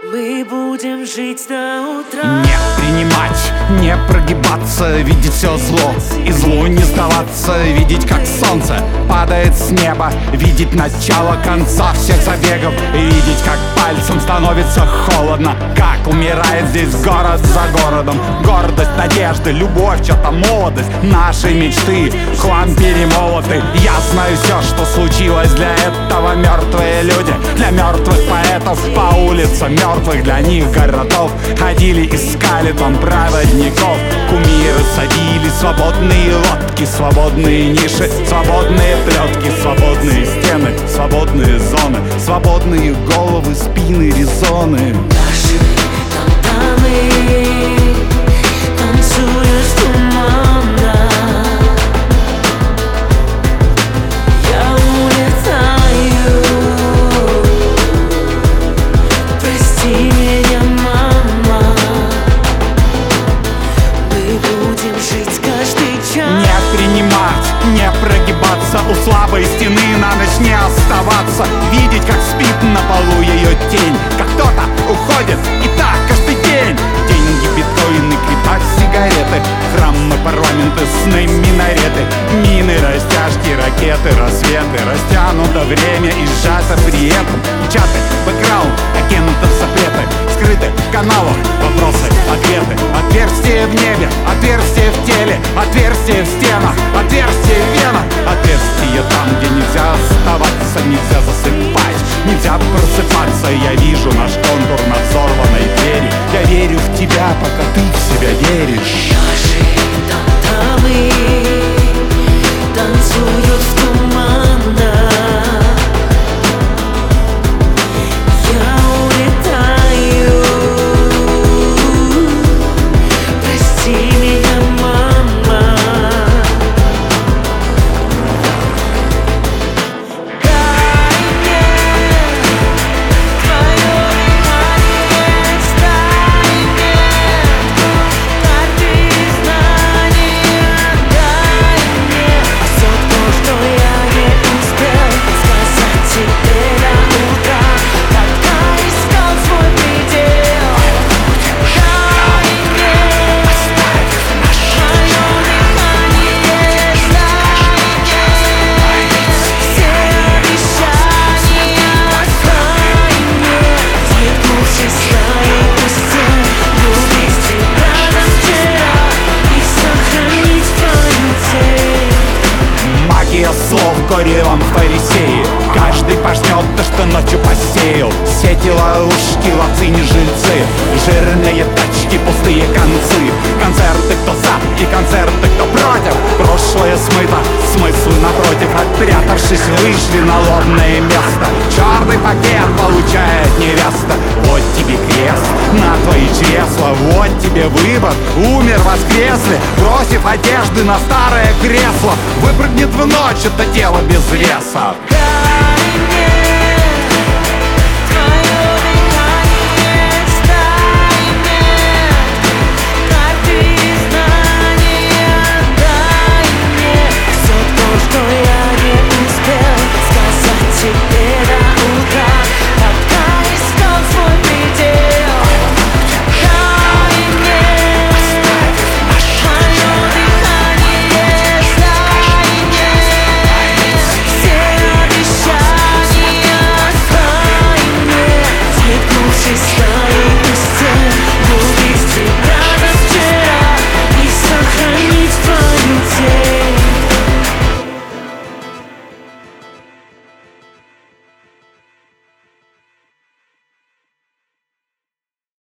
Мы будем жить до утра. Не принимать, не прогибаться, видеть все зло и злу не сдаваться. Видеть, как солнце падает с неба, видеть начало конца всех забегов. И видеть, как пальцем становится холодно, как умирает здесь город за городом. Гордость, надежда, любовь, что-то молодость, наши мечты в хлам перемолоты. Я знаю все, что случилось, для этого мертвые люди, для мертвых поэтов по улицам мертвых для них городов ходили, искали там проводников. Кумиры садили свободные лодки, свободные ниши, свободные плетки, свободные стены, свободные зоны, свободные головы, спины, резоны. Наши фонтаны танцуют в туманах. Я улетаю. Прости меня, мама. Мы будем жить каждый час. Не принимать, не прогибаться, у слабой стены на ночь не оставаться. Видеть, как спит на полу ее тень, как кто-то уходит, и так каждый день. Деньги, биткоины, крипта, сигареты, храмы, парламенты, сны, минареты, мины, растяжки, ракеты, рассветы. Растянуто время и сжато при этом. Чаты, бэкграунд, окинуты запреты, скрыты в каналах вопросы, ответы. Отверстие в небе, отверстие в теле, отверстие в стенах, отверстие в венах. Отверстие там, где нельзя оставаться, нельзя засыпать, нельзя просыпаться. Я вижу наш контур на взорванной двери. Я верю в тебя, пока ты в себя веришь. Наши там-тамы танцуют в туманах. Я улетаю. Прости меня, мама. Дай мне твое дыхание, дай мне карты знания, дай мне все то, что я не успел сказать тебе до утра, когда искал свой предел. Дай мне твое дыхание, дай мне все обещания, дай мне свернувшись наяву стен, любить тебя до вчера и сохранить твою тень. Магия слов горелом фарисеи. Каждый пожнет то, что ночью посеял. Сети, ловушки, ловцы, не жильцы, жирные тачки, пустые концы. Концерты, кто за, и концерты, кто против. Прошлое смыто, смыслы напротив. Отпрятавшись, вышли на лобное место. Черный пакет получает невеста. Вот тебе крест на твои чресла, вот тебе выбор. Умер, воскресли, бросив одежды на старое кресло. Выпрыгнет в ночь это тело без веса.